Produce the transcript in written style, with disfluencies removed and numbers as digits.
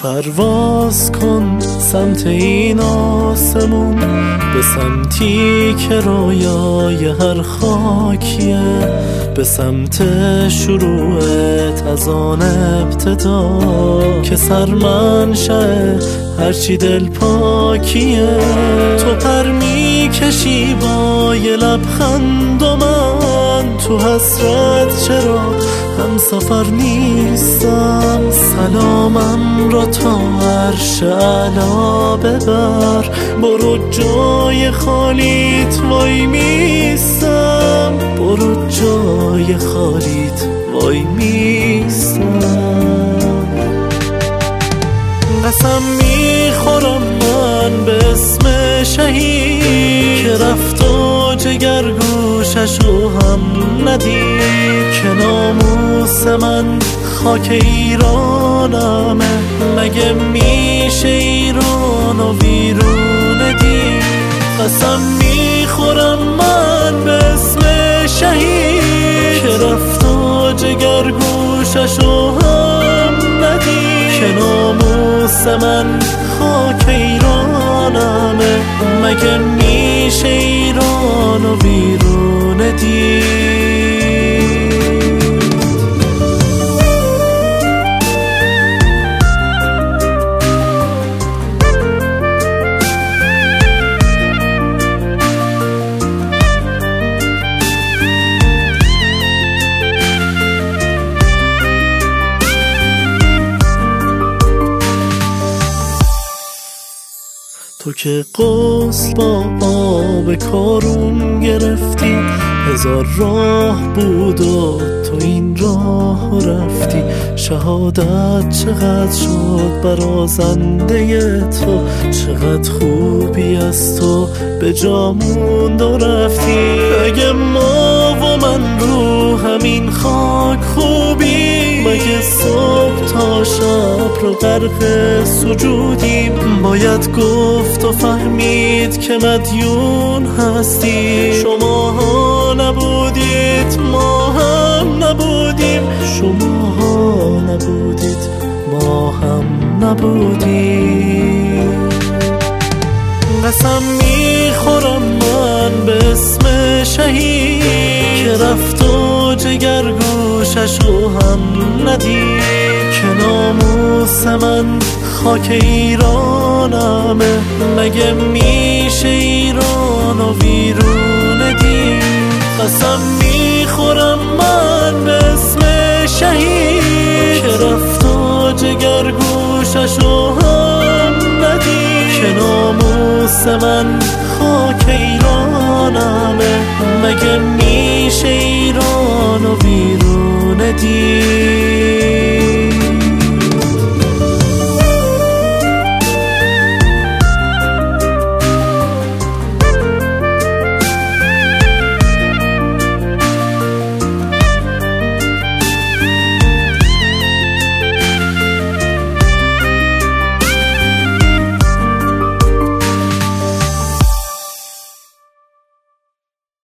پرواز کن سمت این آسمون، به سمتی که رویای هر خاکیه، به سمت شروعت از آن ابتدا که سرمنشأ هرچی دل پاکیه. تو پر میکشی با یه لبخند و من تو حسرت چرا هم سفر نیستم. سلامم را تا عرش اعلی ببر، برو جای خالیت وای میستم، برو جای خالیت وای میستم. قسم میخورم من به اسم شهید که رفت و جگر گوششو هم ندید، که ناموس من خاک ایرانمه، مگه میشه ایران و ویرون دید. قسم میخورم من به اسم شهید که رفت و جگر گوششو هم ندید، که ناموس من خاک ایرانمه، مگه میشه ایران و ویرون دید. تو که غسل با آب کارون گرفتی، هزار راه بود و تو این راه رفتی. شهادت چقدر شد برازنده تو، چقدر خوبی از تو به جا موند و رفتی. اگه ما و من رو همین خاک خوبی، مگه صبح تا شب رو غرق سجودیم. باید گفت و فهمید که مدیون هستی. شما ها نبودید ما هم نبودیم، شما ها نبودید ما هم نبودیم. قسم میخورم من به اسم شهید که رفت و جگر گوششو هم ندید، که ناموس من خاک ایرانمه، مگه میشه ایران و ویرون دید. قسم میخورم من به اسم شهید که رفت و جگر گوششو هم ندید، که ناموس من خاک ایرانمه، مگه میشه ایران و ویرون دید.